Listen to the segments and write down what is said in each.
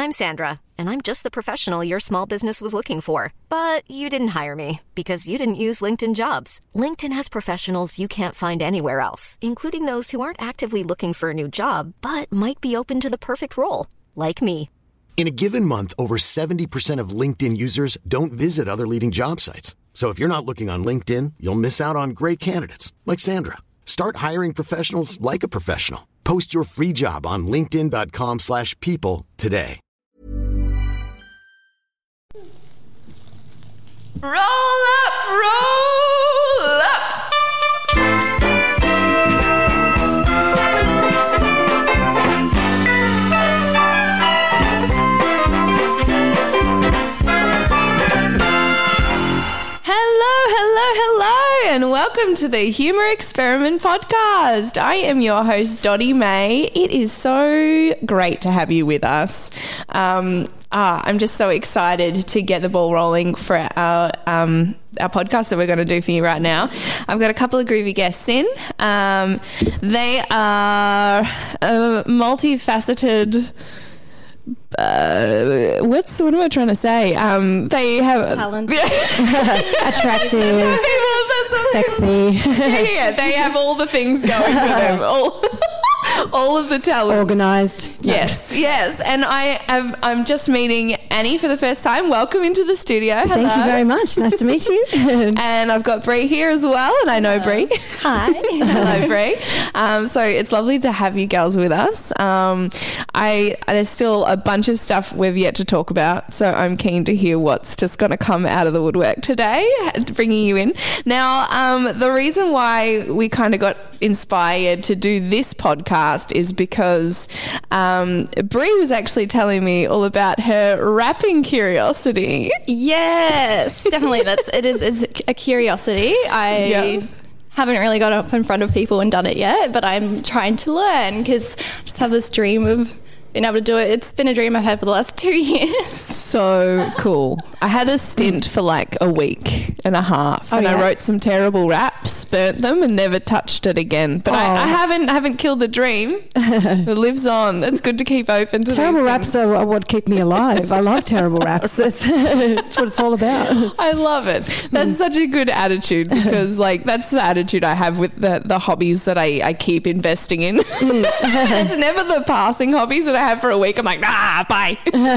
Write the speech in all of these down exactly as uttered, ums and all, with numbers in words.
I'm Sandra, and I'm just the professional your small business was looking for. But you didn't hire me because you didn't use LinkedIn Jobs. LinkedIn has professionals you can't find anywhere else, including those who aren't actively looking for a new job, but might be open to the perfect role, like me. In a given month, over seventy percent of LinkedIn users don't visit other leading job sites. So if you're not looking on LinkedIn, you'll miss out on great candidates like Sandra. Start hiring professionals like a professional. Post your free job on linkedin dot com slash people today. Roll up, roll up. And welcome to the Humour Experiment podcast. I am your host, Dottie May. It is so great to have you with us. Um, ah, I'm just so excited to get the ball rolling for our um, our podcast that we're going to do for you right now. I've got a couple of groovy guests in. Um, they are uh, multifaceted. Uh, what's what am I trying to say? Um, they have talent, attractive, sexy. Yeah, yeah, they have all the things going for them. All, all of the talents. Organised. Yes, no. yes. And I am. I'm just meeting Annie for the first time. Welcome into the studio. Hello. Thank you very much. Nice to meet you. And I've got Bree here as well, and I know Bree. Hi. Hello, Bree. Um, so it's lovely to have you girls with us. Um, I there's still a bunch of stuff we've yet to talk about, so I'm keen to hear what's just going to come out of the woodwork today, bringing you in. Now, um, the reason why we kind of got inspired to do this podcast is because um, Bree was actually telling me all about her rapping curiosity. Yes, definitely. That's it is it's a curiosity. I yeah. haven't really got up in front of people and done it yet, but I'm trying to learn because I just have this dream of being able to do it. It's been a dream I've had for the last two years. So cool. I had a stint for like a week and a half, oh, and yeah? I wrote some terrible raps, burnt them, and never touched it again. But oh. I, I haven't haven't killed the dream. It lives on. It's good to keep open to terrible these raps are, are what keep me alive. I love terrible raps. That's, that's what it's all about. I love it. That's mm. such a good attitude because like that's the attitude I have with the, the hobbies that I, I keep investing in. Mm. It's never the passing hobbies that I have for a week. I'm like, nah, bye.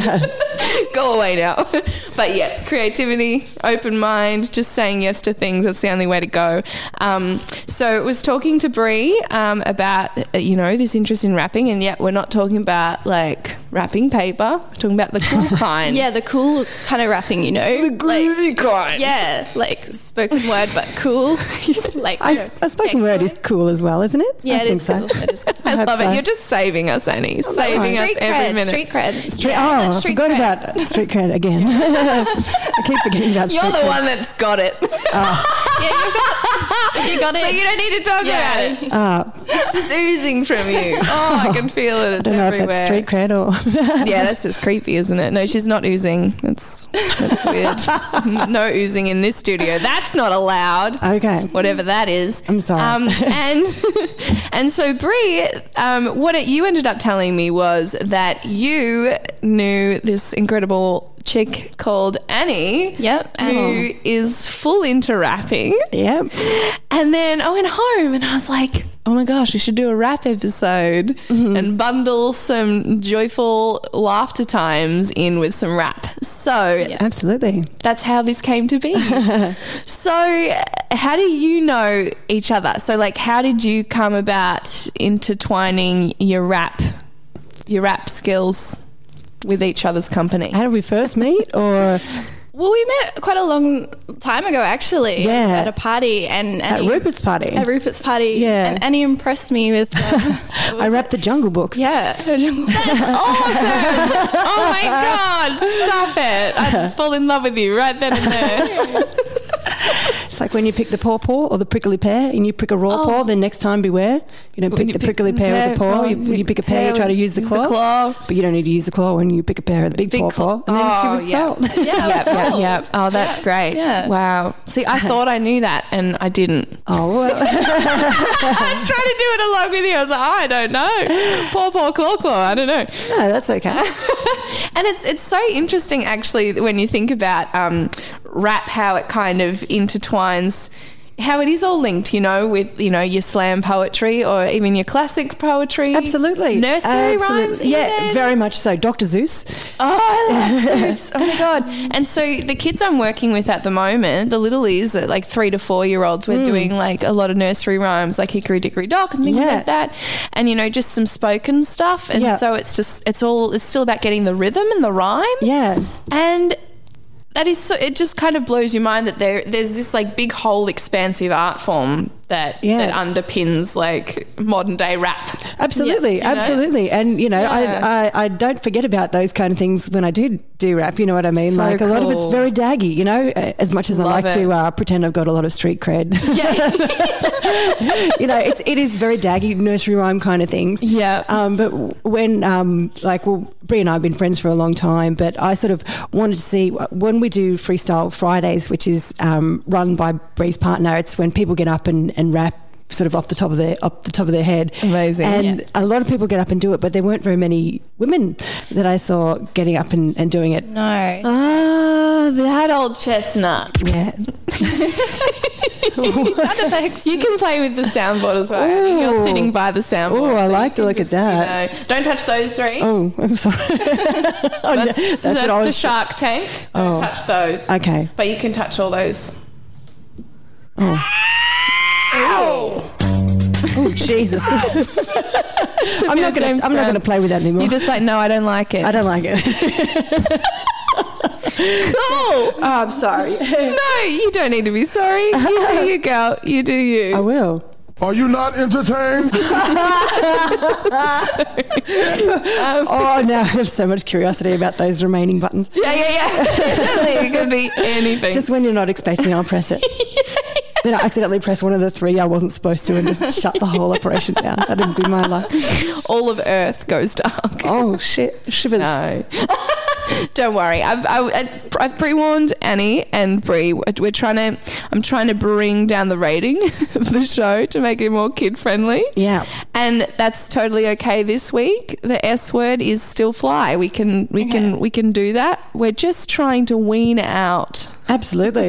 Go away now. But yes, creativity, open mind, just saying yes to things. That's the only way to go. Um, so I was talking to Bree um, about, you know, this interest in rapping, and yet we're not talking about like wrapping paper. We're talking about the cool kind. Yeah, the cool kind of rapping, you know. The groovy like, kind. Yeah, like spoken word, but cool. Like I, a spoken word is cool as well, isn't it? Yeah, I it think is so. cool. It is cool. I, I love so. it. You're just saving us, Annie. Oh, saving us street every cred, minute. Street cred. Street, yeah, oh, I forgot cred. about street cred again. I keep forgetting about You're street the cred. one that's got it. Oh. Yeah, you've got, you got it. So you don't need to talk yeah. about it. Oh. It's just oozing from you. Oh, I can feel it. It's I don't know everywhere. if that's street cred or... Yeah, that's just creepy, isn't it? No, she's not oozing. That's that's weird. No oozing in this studio. That's not allowed. Okay. Whatever that is. I'm sorry. Um, and and so Bree, um, what it, you ended up telling me was that you knew this incredible chick called Annie. Yep. Who Annie. is full into rapping. Yep. And then I went home and I was like, oh my gosh, we should do a rap episode mm-hmm. and bundle some joyful laughter times in with some rap. So yeah. Absolutely. That's how this came to be. So how do you know each other? So like how did you come about intertwining your rap, your rap skills with each other's company? How did we first meet or... Well, we met quite a long time ago, actually. Yeah. At a party. and Annie, At Rupert's party. At Rupert's party. Yeah. And Annie impressed me with... Um, I rapped the Jungle Book. Yeah. That's awesome. Oh, my God. Stop it. I'd fall in love with you right then and there. It's like when you pick the pawpaw or the prickly pear and you pick a raw Oh. paw, then next time beware. You don't When pick you the pick prickly the pear pear, with the paw. oh, You, when you pick a pear, you try to use the use claw. the claw. But you don't need to use the claw when you pick a pear of the big, Big pawpaw. claw. And then she Oh, was yeah. sold. Yeah, Yep, that's yep, all. yep. Oh, that's great. Yeah. Wow. See, I thought I knew that and I didn't. Oh, well. I was trying to do it along with you. I was like, oh, I don't know. Paw, paw, claw, claw. I don't know. No, that's okay. And it's it's so interesting, actually, when you think about um, rap, how it kind of intertwines, how it is all linked, you know, with, you know, your slam poetry or even your classic poetry. Absolutely. Nursery Absolutely. rhymes. Yeah, even. very much so. Doctor Zeus. Oh, I love Zeus. Oh, my God. And so the kids I'm working with at the moment, the littlies, are like three to four year olds, we're doing like a lot of nursery rhymes, like Hickory Dickory Dock and things Yeah. like that. And, you know, just some spoken stuff. And Yeah. so it's just, it's all, it's still about getting the rhythm and the rhyme. Yeah. And that is so, it just kind of blows your mind that there there's this like big whole expansive art form that, Yeah. that underpins like modern day rap. Absolutely, Yeah, you know? absolutely. And, you know, Yeah. I, I, I don't forget about those kind of things when I do do rap, you know what I mean? So like a lot of it's cool. very daggy, you know, as much as Love I like it. to uh, pretend I've got a lot of street cred. Yeah. you know, it's, it is very daggy, nursery rhyme kind of things. Yeah. Um, but when, um, like, well, Brie and I have been friends for a long time, but I sort of wanted to see when we do Freestyle Fridays, which is um, run by Brie's partner, it's when people get up and, and rap sort of off the top of their off the top of their head. Amazing. And Yeah. a lot of people get up and do it, but there weren't very many women that I saw getting up and, and doing it. No. Ah, that old chestnut. Yeah. Sound effects. You can play with the soundboard as well. I think you're Ooh. sitting by the soundboard. Oh, I so like you to can look at just, that. you know, don't touch those three. Oh, I'm sorry. Oh, no, That's, that's, what I the was- Shark Tank. Don't Oh. touch those. Okay. But you can touch all those. Oh. Ow. Oh, Jesus. I'm not going James to. I'm not Brown. going to play with that anymore. You're just like, no, I don't like it. I don't like it. Cool. Oh, I'm sorry. No, you don't need to be sorry. You do you, girl. You do you. I will. Are you not entertained? Oh no, I have so much curiosity about those remaining buttons. Yeah, yeah, yeah. Exactly. It could be anything. Just when you're not expecting, I'll press it. Then I accidentally press one of the three I wasn't supposed to and just shut the whole operation down. That'd be my luck. all of Earth goes dark. Oh shit! Shivers. No. Don't worry. I've I, I've pre-warned Annie and Brie. We're trying to. I'm trying to bring down the rating of the show to make it more kid friendly. Yeah. And that's totally okay this week. The S word is still fly. We can we can we can do that. We're just trying to wean out. Absolutely.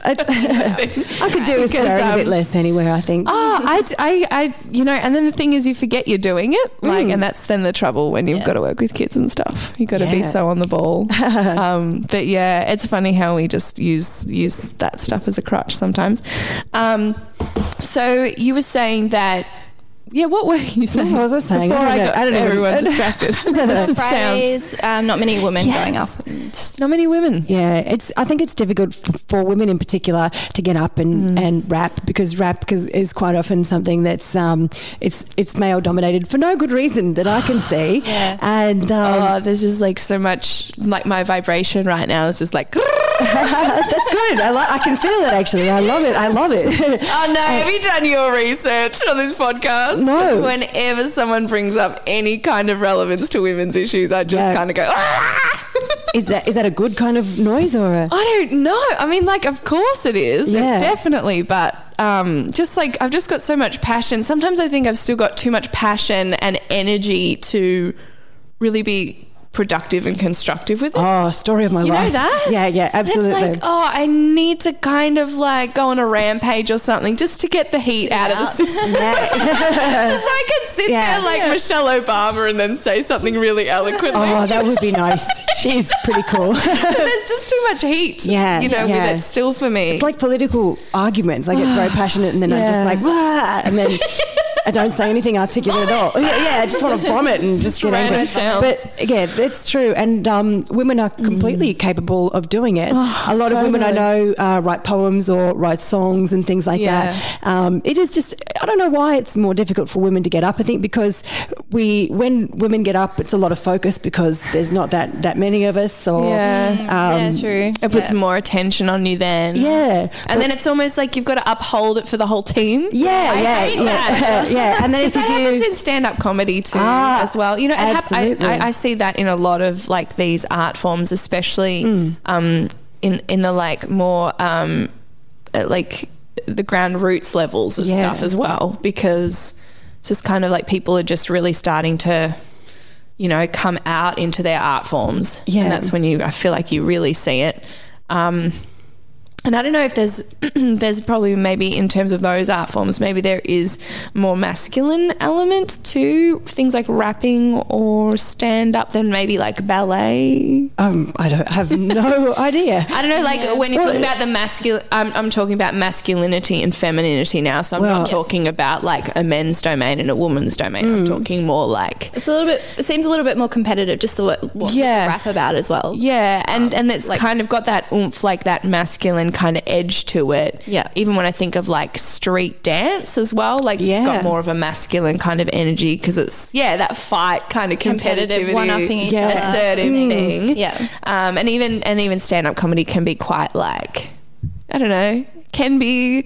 It's, I could do with Because, swearing a bit um, less anyway, I think. Oh, I, I, I, you know, and then the thing is, you forget you're doing it, like, Mm. and that's then the trouble when you've Yeah. got to work with kids and stuff. You've got to be Yeah. so on the ball. um, but yeah, it's funny how we just use use that stuff as a crutch sometimes. Um, so you were saying that. Yeah, what were you saying? What was I saying? Before I I, don't know. got I don't know. everyone distracted. Some sounds. Fridays, um, not many women Yes. going up. And Not many women. Yeah, it's. I think it's difficult f- for women in particular to get up and, Mm. and rap because rap cause, is quite often something that's um, it's it's male dominated for no good reason that I can see. Yeah. And um, Oh, there's just like so much. Like my vibration right now is just like. that's good. I, like. I can feel it actually. I love it. I love it. Oh no, have you done your research on this podcast? No. Whenever someone brings up any kind of relevance to women's issues, I just Yeah. kind of go, ah! is that is that a good kind of noise or a? I don't know. I mean, like, of course it is. Yeah. Definitely. But um, just like, I've just got so much passion. Sometimes I think I've still got too much passion and energy to really be productive and constructive with it. Oh, story of my You know life. that? Yeah, yeah, absolutely. It's like, oh, I need to kind of like go on a rampage or something just to get the heat out of the system. Yeah. Just so I can sit Yeah. there like Michelle Obama and then say something really eloquently. Oh, that would be nice. She's pretty cool. But there's just too much heat, Yeah, you know, yeah. with it still for me. It's like political arguments. I get very passionate and then I'm just Yeah. like, Wah! and then I don't say anything articulate at all. Yeah, yeah, I just want to vomit and just get angry. Sounds. But yeah, that's true. And um, women are completely mm. capable of doing it. Oh, a lot totally. of women I know uh, write poems or write songs and things like Yeah. that. Um, it is just, I don't know why it's more difficult for women to get up. I think because we, when women get up, it's a lot of focus because there's not that, that many of us. Or, Yeah. um, yeah, true. It puts yeah. more attention on you then. Yeah. And then it's almost like you've got to uphold it for the whole team. Yeah, I yeah, hate yeah, that. yeah. And then if you that do, happens in stand-up comedy too Ah, as well. You know, it hap- absolutely. I, I, I see that in a lot of like these art forms, especially Mm. um, in in the like more um, uh, like the ground roots levels of Yeah. stuff as well, because it's just kind of like people are just really starting to, you know, come out into their art forms. Yeah. And that's when you, I feel like you really see it. Um, and I don't know if there's, there's probably maybe in terms of those art forms, maybe there is more masculine element to things like rapping or stand up than maybe like ballet. um, I don't have no idea. I don't know, like Yeah. when you're talking Well, about the masculine, I'm, I'm talking about masculinity and femininity now. So I'm Well- not talking about like a men's domain and a woman's domain. Mm. I'm talking more like, It's a little bit. It seems a little bit more competitive, just the what, what Yeah. yeah. rap about as well. yeah, and and it's like- kind of got that oomph, like that masculine kind of edge to it. Yeah. Even when I think of like street dance as well, like Yeah. it's got more of a masculine kind of energy because it's yeah that fight kind of Competitive, competitivity, one-upping each Yeah. other. assertive thing. Yeah. Um, and even and even stand up comedy can be quite like, I don't know, can be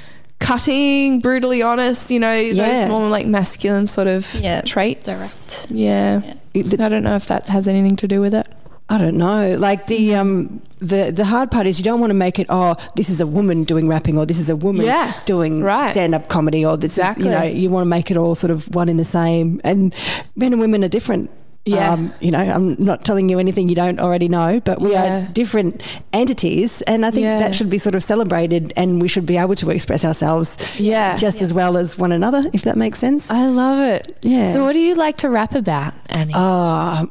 cutting, brutally honest, you know, Yeah. those more like masculine sort of Yeah, traits. direct. Yeah. It's- I don't know if that has anything to do with it. I don't know. Like the um the the hard part is you don't want to make it, oh, this is a woman doing rapping or this is a woman Yeah, doing right. stand up comedy or this Exactly. is, you know, you want to make it all sort of one in the same. And men and women are different. Yeah. Um, you know, I'm not telling you anything you don't already know, but we Yeah. are different entities, and I think Yeah. that should be sort of celebrated, and we should be able to express ourselves Yeah. just as well as one another, if that makes sense. I love it. Yeah. So what do you like to rap about, Annie? Oh,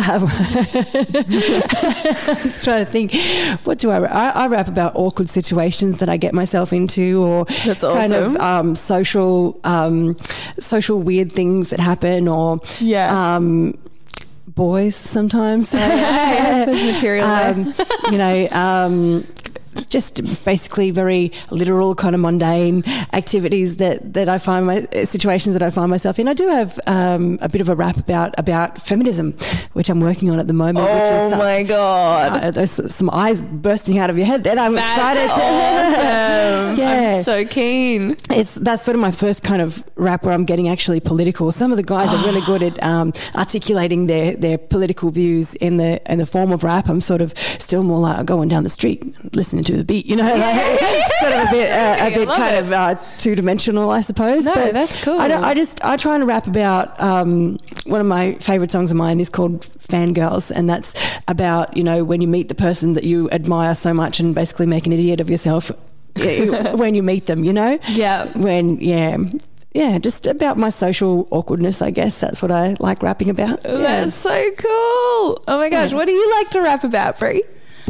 I'm just trying to think. What do I, I? I rap about awkward situations that I get myself into, or That's kind of awesome. um, social, um, social weird things that happen, or Yeah. um, boys sometimes. There's material there. um, you know. Um, just basically very literal, kind of mundane activities that, that I find my situations that I find myself in. I do have um, a bit of a rap about about feminism, which I'm working on at the moment. which is Oh my God. uh, there's some eyes bursting out of your head. Then I'm That's excited. awesome. Yeah. I'm so keen. It's that's sort of my first kind of rap where I'm getting actually political. Some of the guys are really good at um, articulating their, their political views in the in the form of rap. I'm sort of still more like going down the street, listening to the beat, you know, like, sort of a bit uh, a I bit love kind it. of uh, two dimensional, I suppose. No, But that's cool. I, don't, I just I try and rap about um, one of my favourite songs of mine is called Fangirls, and that's about, you know, when you meet the person that you admire so much and basically make an idiot of yourself when you meet them, you know? Yeah. When, yeah. Yeah, just about my social awkwardness, I guess. That's what I like rapping about. Yeah. That's so cool. Oh my gosh. Yeah. What do you like to rap about, Brie?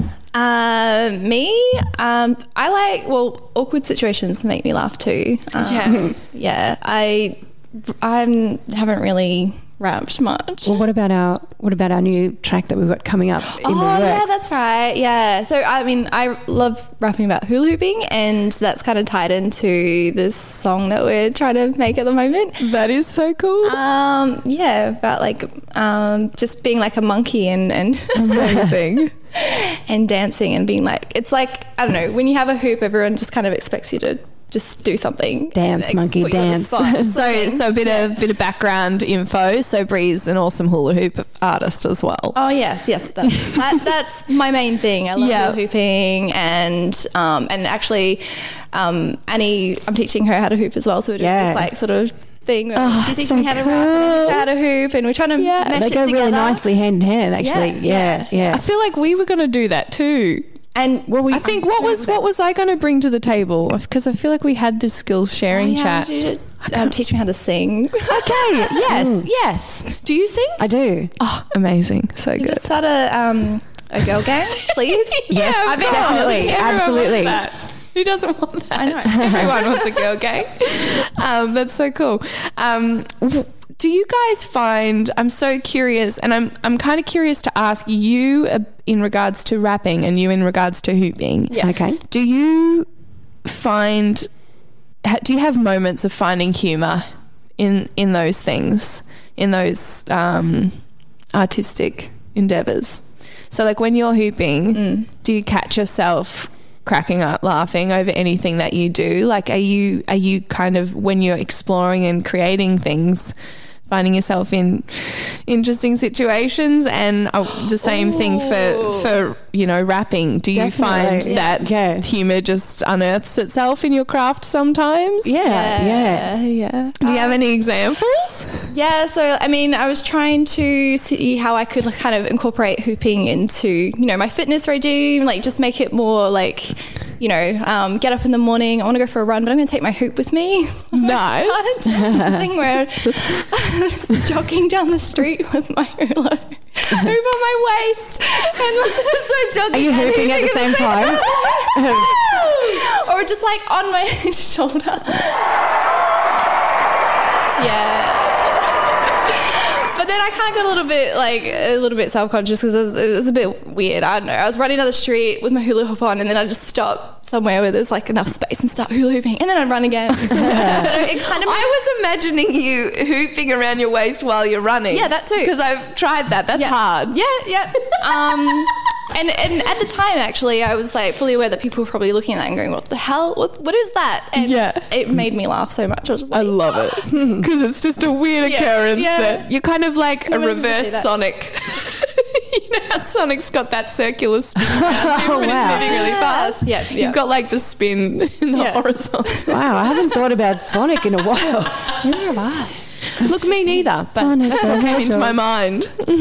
Uh, me, um, I like, well, awkward situations make me laugh too. Um, Yeah. yeah. I, I haven't really rapped much. Well, what about our what about our new track that we've got coming up in Oh, the yeah, works? that's right. Yeah. So, I mean, I love rapping about hula hooping, and that's kind of tied into this song that we're trying to make at the moment. That is so cool. Um, yeah, about like um, just being like a monkey and and Amazing. and dancing and being like, it's like, I don't know, when you have a hoop, everyone just kind of expects you to just do something. Dance, and monkey, put you on the dance. spot. So, so a bit of bit of background info. So Bree's an awesome hula hoop artist as well. Oh yes, yes, that's, that, that's my main thing. I love Yeah. hula hooping, and um, and actually, um, Annie, I'm teaching her how to hoop as well. So we're doing Yeah. this like sort of thing. Where Oh, you teach so me how to rap, and I teach her how to hoop, and we're trying to Yeah. mesh They it go together. really nicely hand in hand, actually. Yeah, Yeah, yeah. I feel like we were going to do that too. And Well, we- I think what was what was I going to bring to the table? Because I feel like we had this skills sharing Oh, yeah, chat. you should, um, teach me how to sing. Okay. Yes. Yes. Do you sing? I do. Oh, amazing. So You good. just start a um a girl gang, please. Yes, I've been definitely. Everyone Absolutely. loves that. Who doesn't want that? I know. Everyone wants a girl gang. Um, that's so cool. Um, do you guys find, I'm so curious, and I'm I'm kind of curious to ask you uh, in regards to rapping and you in regards to hooping. Yeah. Okay. Do you find, ha- do you have moments of finding humour in, in those things, in those um, artistic endeavours? So like when you're hooping, mm. do you catch yourself cracking up laughing over anything that you do? Like are you are you kind of, when you're exploring and creating things, finding yourself in interesting situations? And uh, the same Ooh. thing for for you know rapping. Do you Definitely. find that yeah. humour just unearths itself in your craft sometimes? Yeah, yeah, yeah. yeah. Do you have any examples? Yeah, so I mean, I was trying to see how I could like, kind of incorporate hooping into, you know, my fitness regime, like just make it more like, you know, um, get up in the morning, I want to go for a run, but I'm going to take my hoop with me. Nice. This thing where I'm just jogging down the street with my hula hoop on my waist, and so jogging. Are you hooping at the same time? Or just like on my shoulder. Yeah. But then I kind of got a little bit like a little bit self-conscious because it was, it was a bit weird. I don't know. I was running down the street with my hula hoop on, and then I just stop somewhere where there's like enough space and start hula hooping, and then I'd run again. But it kind of. I was imagining you hooping around your waist while you're running. Yeah, that too. Because I've tried that. That's yeah. hard. Yeah, yeah. Um, and and at the time, actually, I was like fully aware that people were probably looking at that and going, "What the hell? What what is that?" And yeah. it made me laugh so much. I was just like, I love it because it's just a weird yeah, occurrence yeah. that you're kind of like no a reverse Sonic. You know how Sonic's got that circular spin around him Oh, when wow. he's moving really fast? Yeah, yeah. You've got like the spin in the Yeah. horizontal. Wow, I haven't thought about Sonic in a while. Neither have I. Look, me neither. But Sonic that's what the came into Hedgehog. my mind.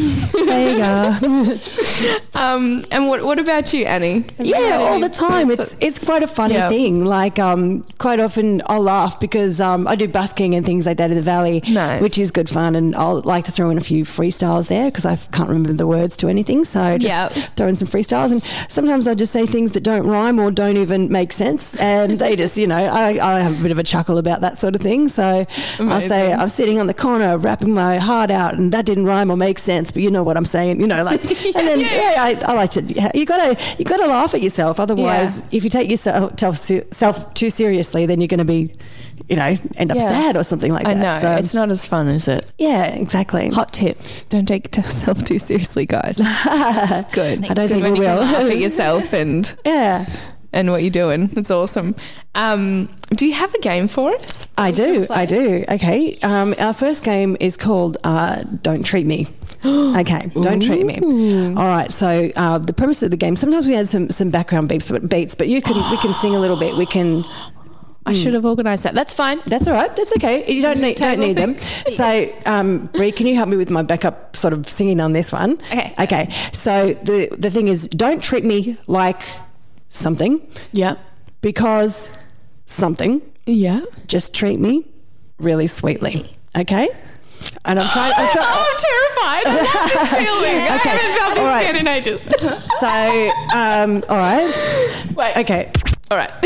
Sega. Um, and what what about you, Annie? Have you Yeah, had all any- the time. It's it's quite a funny Yeah. thing. Like, um, quite often I'll laugh because um, I do busking and things like that in the valley, Nice. which is good fun. And I'll like to throw in a few freestyles there because I can't remember the words to anything. So just Yeah. throw in some freestyles. And sometimes I just say things that don't rhyme or don't even make sense. And they just, you know, I, I have a bit of a chuckle about that sort of thing. So I'll say, Amazing. I'm sitting on the corner rapping my heart out and that didn't rhyme or make sense, but you know what I'm saying, you know, like, and then, yeah, I, I like to, you gotta, you gotta laugh at yourself. Otherwise, Yeah. if you take yourself self too seriously, then you're going to be, you know, end up Yeah. sad or something like I that. know. So, It's not as fun, is it? yeah, exactly. Hot tip: don't take yourself too seriously, guys. It's good. I don't It's think good when we you can will. laugh at yourself and Yeah, and what you're doing. It's awesome. Um, do you have a game for us? I do. I do. Okay. Um, our first game is called uh, Don't Treat Me. Okay, don't treat me. All right. So uh, the premise of the game. Sometimes we had some some background beats, but beats, but you can we can sing a little bit. We can. I should have organised that. That's fine. That's all right. That's okay. You don't need don't need them. So, um, Brie, can you help me with my backup sort of singing on this one? Okay. Okay. So the the thing is, don't treat me like something. Yeah. Because something. Yeah. Just treat me really sweetly. Okay. And I'm trying. I'm trying. I'm terrified. I love this feeling. I Okay. haven't felt this All right. scared in ages. So, um, all right. Wait. Okay. All right.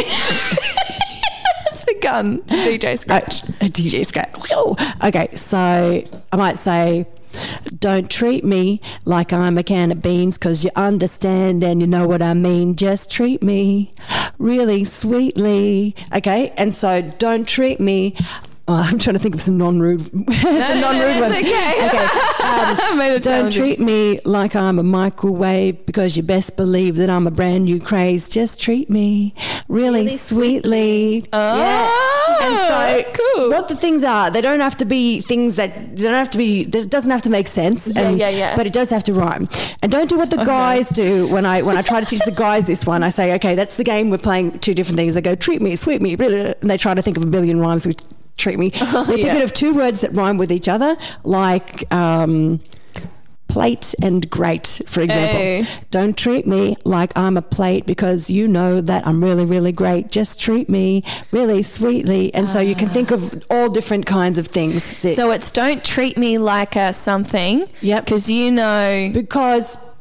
It's begun. D J Scratch. A D J Scratch. Whew. Okay, so I might say, don't treat me like I'm a can of beans because you understand and you know what I mean. Just treat me really sweetly. Okay, and so don't treat me. Oh, I'm trying to think of some non-rude, some non-rude no, ones. it's okay. Okay. Um, I made it don't challenging. treat me like I'm a microwave because you best believe that I'm a brand new craze. Just treat me really, Really sweetly. Oh, yeah. And so cool. what the things are, they don't have to be things that, they don't have to be, it doesn't have to make sense. Yeah, and, yeah, yeah. But it does have to rhyme. And don't do what the guys do when I when I try to teach the guys this one. I say, okay, that's the game. We're playing two different things. They go, treat me, sweet me, blah, blah, blah, and they try to think of a billion rhymes with treat me. We're thinking Yeah. of two words that rhyme with each other, like um, plate and great, for example. Hey. Don't treat me like I'm a plate because you know that I'm really, really great. Just treat me really sweetly. And so you can think of all different kinds of things. So it's don't treat me like a something. Yep. Because you know. because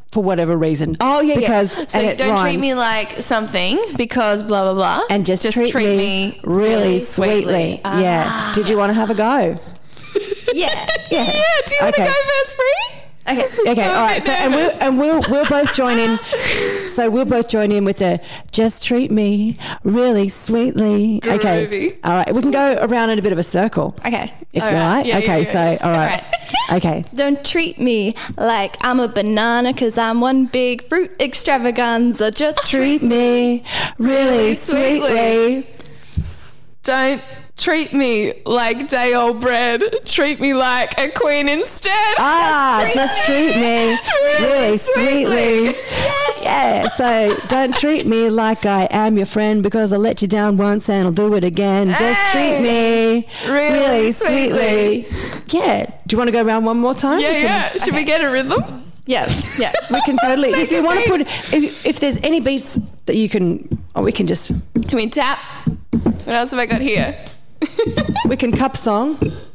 for whatever reason. Oh, yeah, because, yeah. So and it don't rhymes. treat me like something because blah, blah, blah. And just, treat, treat me, me really sweetly. Ah. Yeah. Did you want to have a go? Yeah. Yeah. Yeah, do you want to Okay. go first, Bree? Okay. Okay, all right. So, and we'll and we'll we'll both join in. So we'll both join in with the "just treat me really sweetly." Okay, Groovy. all right. We can go around in a bit of a circle, Okay. if All you right. like. Yeah, okay, yeah, so yeah. all right. Okay. Don't treat me like I'm a banana because I'm one big fruit extravaganza. Just treat Treat me really sweetly. Don't treat me like day old bread. Treat me like a queen instead. Ah, just treat me really sweetly. Yeah. So don't treat me like I am your friend because I let you down once and I'll do it again. Just treat me Really really sweetly. Yeah. Do you want to go around one more time? Yeah, We can- yeah. Should we get a rhythm? Yeah. Yeah. We can totally. make If you it want to beat. put, if, if there's any beats that you can, oh, we can just, Can we tap? What else have I got here? we can cup song.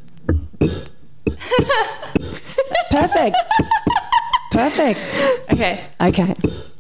Perfect. Perfect. Okay. Okay.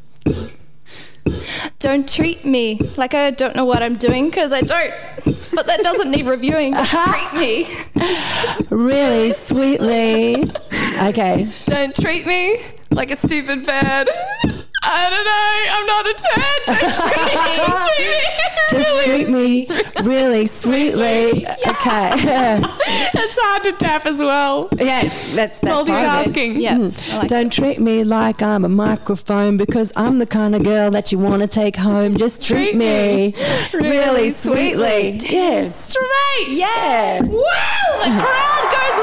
Don't treat me like I don't know what I'm doing because I don't. But that doesn't need reviewing. Just treat me. Really sweetly. Okay. Don't treat me like a stupid bird. I don't know. I'm not a turd. Don't treat me. Just treat me really sweetly. Okay. It's hard to tap as well. Yes, that's that's part of it. Multitasking. Yeah. Mm. I like Don't treat me like I'm a microphone because I'm the kind of girl that you want to take home. Just treat, Treat me me really, really sweetly. sweetly. Yes. Straight. Yeah. Wow, the crowd goes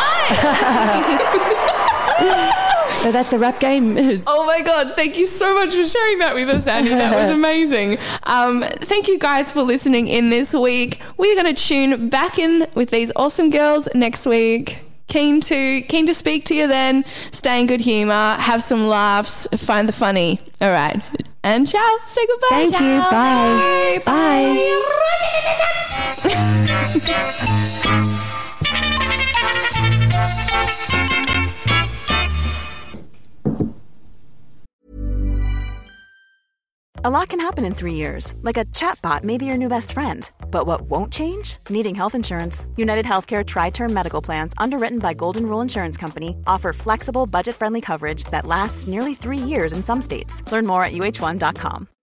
wild. So that's a rap game. Oh my God, thank you so much for sharing that with us, Annie. That was amazing. Um, thank you guys for listening in this week. We're going to tune back in with these awesome girls next week. Keen to keen to speak to you then. Stay in good humour, have some laughs, find the funny. All right. And ciao. Say goodbye. Thank you. Ciao. Bye. Bye. A lot can happen in three years, like a chatbot may be your new best friend. But what won't change? Needing health insurance. United Healthcare Tri-Term Medical Plans, underwritten by Golden Rule Insurance Company, offer flexible, budget-friendly coverage that lasts nearly three years in some states. Learn more at U H one dot com.